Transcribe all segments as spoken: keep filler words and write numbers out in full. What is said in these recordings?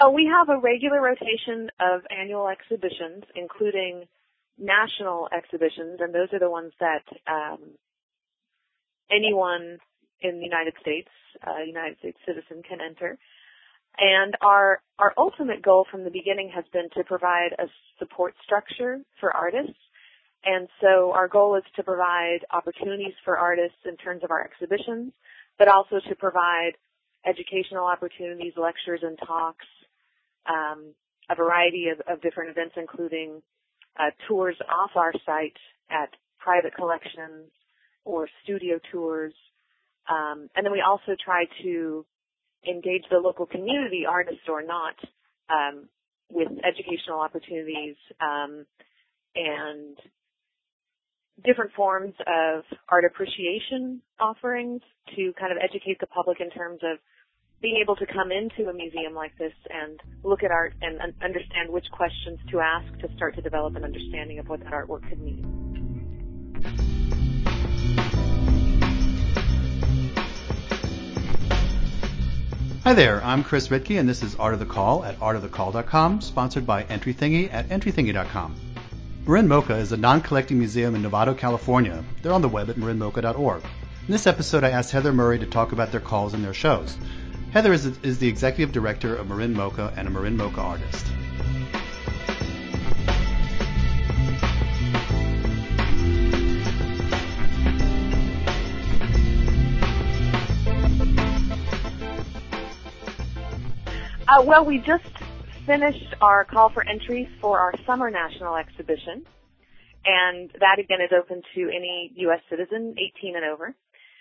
Uh, we have a regular rotation of annual exhibitions, including national exhibitions, and those are the ones that um, anyone in the United States, uh, United States citizen, can enter. And our our ultimate goal from the beginning has been to provide a support structure for artists. And so our goal is to provide opportunities for artists in terms of our exhibitions, but also to provide educational opportunities, lectures and talks, um, a variety of, of different events, including uh, tours off our site at private collections or studio tours. Um, and then we also try to engage the local community, artist or not, um, with educational opportunities um, and different forms of art appreciation offerings to kind of educate the public in terms of being able to come into a museum like this and look at art and understand which questions to ask to start to develop an understanding of what that artwork could mean. Hi there, I'm Chris Ritke, and this is Art of the Call at art of the call dot com, sponsored by Entry Thingy at entry thingy dot com. Marin Mocha is a non-collecting museum in Novato, California. They're on the web at marin mocha dot org. In this episode, I asked Heather Murray to talk about their calls and their shows. Heather is, is the executive director of Marin Mocha and a Marin Mocha artist. Uh, well, we just finished our call for entries for our summer national exhibition, and that again is open to any U S citizen, eighteen and over.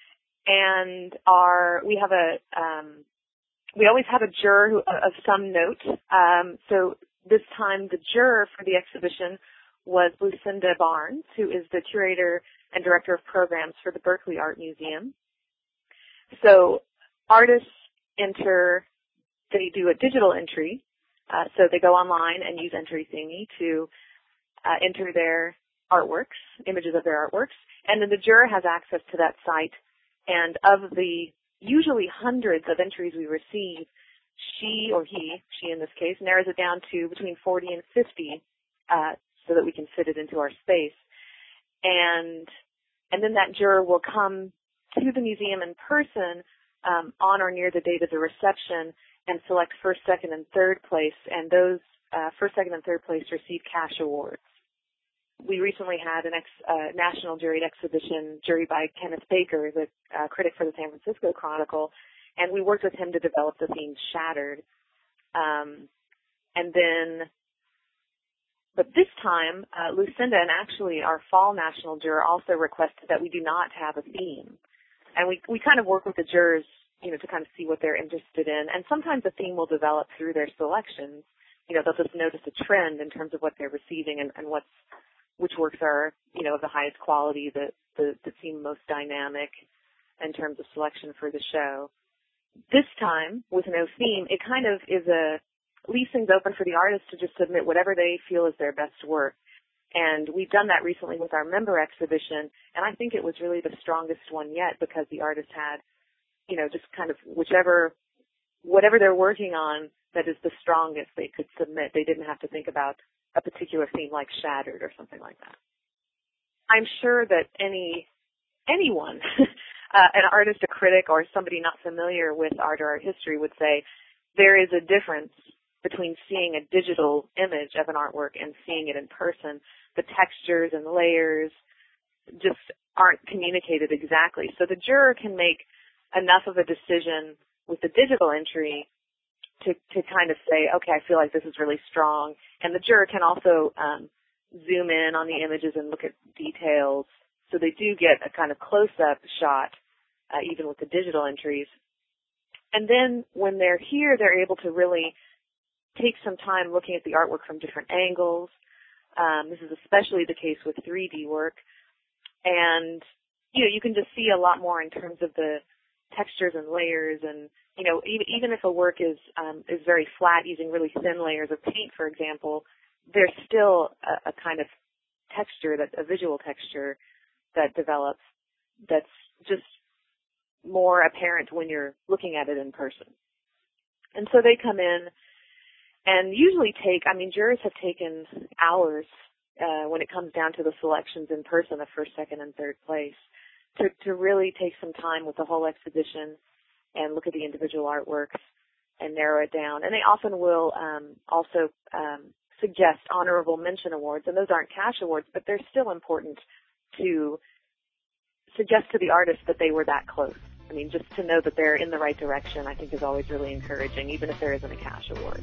And our we have a um, we always have a juror who, of some note. Um, so this time the juror for the exhibition was Lucinda Barnes, who is the curator and director of programs for the Berkeley Art Museum. So artists enter. They do a digital entry, uh, so they go online and use Entry Thingy to uh, enter their artworks, images of their artworks, and then the juror has access to that site. And of the usually hundreds of entries we receive, she or he, she in this case, narrows it down to between forty and fifty, uh, so that we can fit it into our space. And and then that juror will come to the museum in person um, on or near the date of the reception and select first, second, and third place, and those uh, first, second, and third place receive cash awards. We recently had an ex, uh, national juried exhibition, jury by Kenneth Baker, the uh, critic for the San Francisco Chronicle, and we worked with him to develop the theme Shattered. Um, and then, but this time, uh, Lucinda and actually our fall national juror also requested that we do not have a theme. And we, we kind of work with the jurors, you know, to kind of see what they're interested in. And sometimes a theme will develop through their selections. You know, they'll just notice a trend in terms of what they're receiving and, and what's, which works are, you know, of the highest quality, that, that, that seem most dynamic in terms of selection for the show. This time, with no theme, it kind of is a, leaves things open for the artists to just submit whatever they feel is their best work. And we've done that recently with our member exhibition, and I think it was really the strongest one yet because the artists had, you know, just kind of whichever, whatever they're working on that is the strongest they could submit. They didn't have to think about a particular theme like Shattered or something like that. I'm sure that any, anyone, uh, an artist, a critic, or somebody not familiar with art or art history would say there is a difference between seeing a digital image of an artwork and seeing it in person. The textures and layers just aren't communicated exactly. So the juror can make enough of a decision with the digital entry to, to kind of say, okay, I feel like this is really strong. And the juror can also um, zoom in on the images and look at details. So they do get a kind of close-up shot, uh, even with the digital entries. And then when they're here, they're able to really take some time looking at the artwork from different angles. Um, this is especially the case with three D work. And, you know, you can just see a lot more in terms of the textures and layers, and you know, even, even if a work is um, is very flat, using really thin layers of paint, for example, there's still a, a kind of texture, that a visual texture that develops that's just more apparent when you're looking at it in person. And so they come in, and usually take, I mean, jurors have taken hours uh, when it comes down to the selections in person of first, second, and third place to, to really take some time with the whole exhibition and look at the individual artworks and narrow it down. And they often will um, also um, suggest honorable mention awards, and those aren't cash awards, but they're still important to suggest to the artist that they were that close. I mean, just to know that they're in the right direction, I think, is always really encouraging, even if there isn't a cash award.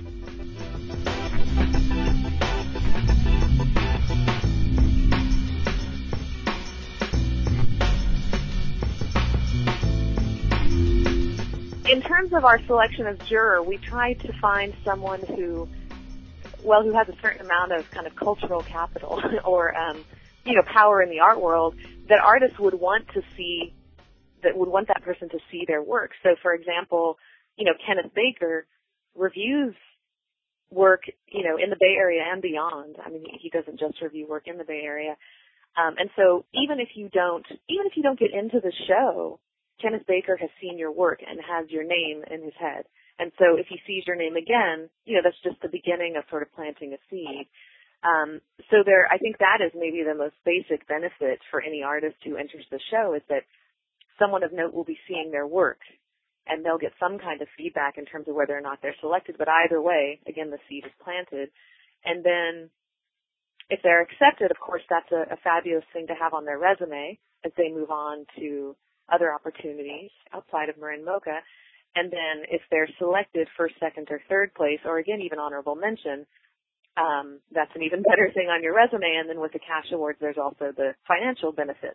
In terms of our selection of juror, we tried to find someone who, well, who has a certain amount of kind of cultural capital or, um, you know, power in the art world that artists would want to see, that would want that person to see their work. So, for example, you know, Kenneth Baker reviews work, you know, in the Bay Area and beyond. I mean, he doesn't just review work in the Bay Area. Um, and so even if you don't, even if you don't get into the show, Kenneth Baker has seen your work and has your name in his head. And so if he sees your name again, you know, that's just the beginning of sort of planting a seed. Um, so there, I think that is maybe the most basic benefit for any artist who enters the show, is that someone of note will be seeing their work, and they'll get some kind of feedback in terms of whether or not they're selected. But either way, again, the seed is planted. And then if they're accepted, of course, that's a, a fabulous thing to have on their resume as they move on to other opportunities outside of Marin MoCA. And then if they're selected first, second, or third place, or again, even honorable mention, um, that's an even better thing on your resume. And then with the cash awards, there's also the financial benefit.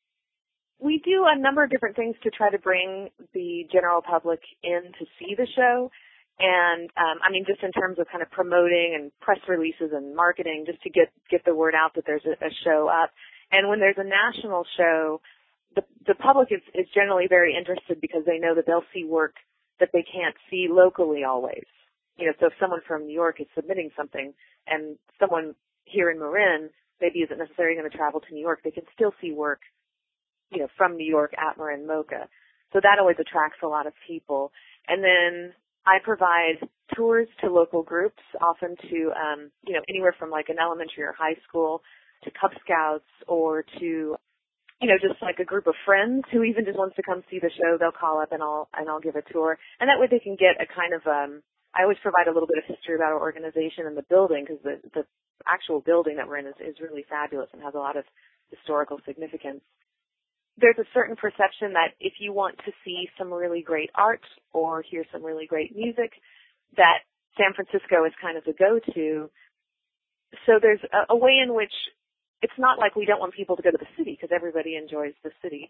We do a number of different things to try to bring the general public in to see the show. And, um, I mean, just in terms of kind of promoting and press releases and marketing, just to get, get the word out that there's a, a show up. And when there's a national show, the, the public is, is generally very interested because they know that they'll see work that they can't see locally always. You know, so if someone from New York is submitting something and someone here in Marin maybe isn't necessarily going to travel to New York, they can still see work, you know, from New York at Marin MoCA. So that always attracts a lot of people. And then I provide tours to local groups, often to, um, you know, anywhere from like an elementary or high school to Cub Scouts, or to, you know, just like a group of friends who even just wants to come see the show. They'll call up and I'll, and I'll give a tour. And that way they can get a kind of, um, I always provide a little bit of history about our organization and the building, because the, the actual building that we're in is, is really fabulous and has a lot of historical significance. There's a certain perception that if you want to see some really great art or hear some really great music, that San Francisco is kind of the go-to. So there's a, a way in which it's not like we don't want people to go to the city, because everybody enjoys the city.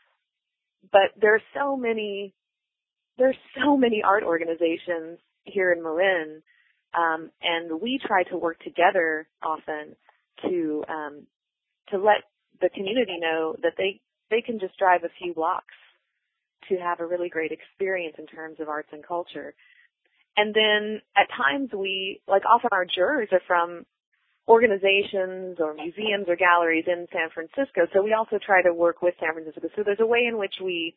But there are so many, there's so many art organizations here in Marin, um, and we try to work together often to um, to let the community know that they they can just drive a few blocks to have a really great experience in terms of arts and culture. And then at times we, like often our jurors are from organizations or museums or galleries in San Francisco, so we also try to work with San Francisco. So there's a way in which we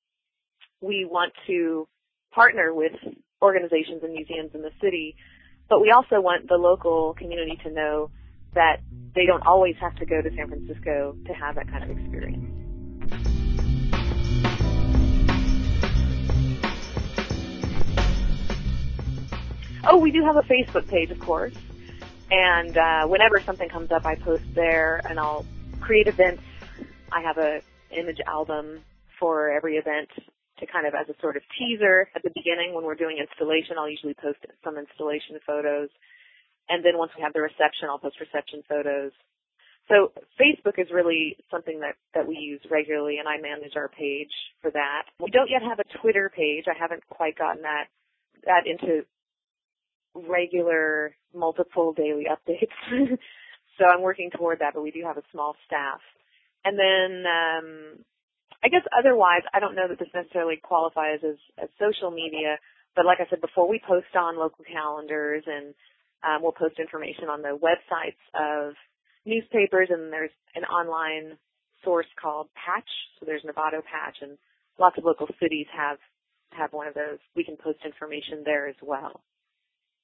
we want to partner with organizations and museums in the city, but we also want the local community to know that they don't always have to go to San Francisco to have that kind of experience. Oh, we do have a Facebook page, of course. And uh, whenever something comes up, I post there, and I'll create events. I have a image album for every event to kind of as a sort of teaser at the beginning. When we're doing installation, I'll usually post some installation photos. And then once we have the reception, I'll post reception photos. So Facebook is really something that, that we use regularly, and I manage our page for that. We don't yet have a Twitter page. I haven't quite gotten that that into regular, multiple daily updates. So I'm working toward that, but we do have a small staff. And then um, I guess otherwise, I don't know that this necessarily qualifies as, as social media, but like I said before, we post on local calendars, and um, we'll post information on the websites of newspapers, and there's an online source called Patch. So there's Novato Patch, and lots of local cities have, have one of those. We can post information there as well.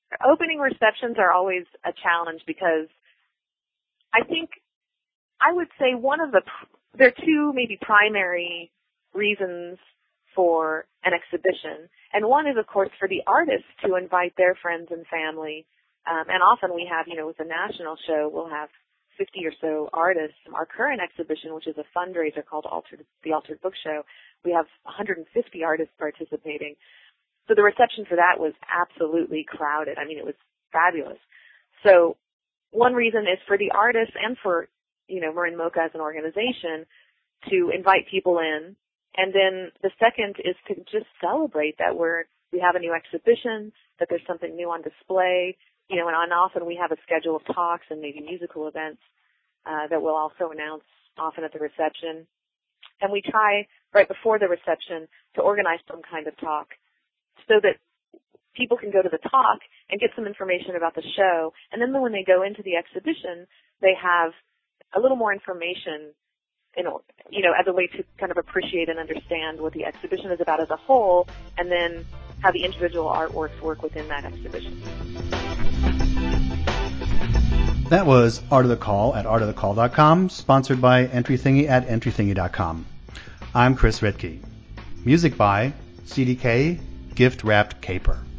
opening receptions are always a challenge because I think I would say one of the, there are two maybe primary reasons for an exhibition. And one is, of course, for the artists to invite their friends and family. Um, and often we have, you know, with a national show, we'll have fifty or so artists. Our current exhibition, which is a fundraiser called Altered, the Altered Book Show, we have one hundred fifty artists participating. So the reception for that was absolutely crowded. I mean, it was fabulous. So one reason is for the artists and for, you know, Marin MoCA as an organization to invite people in. And then the second is to just celebrate that we're, we have a new exhibition, that there's something new on display, you know, and often we have a schedule of talks and maybe musical events uh, that we'll also announce often at the reception. And we try right before the reception to organize some kind of talk so that people can go to the talk and get some information about the show. And then when they go into the exhibition, they have a little more information, in, you know, as a way to kind of appreciate and understand what the exhibition is about as a whole, and then how the individual artworks work within that exhibition. That was Art of the Call at art of the call dot com, sponsored by Entry Thingy at entry thingy dot com. I'm Chris Ritke. Music by C D K, Gift Wrapped Caper.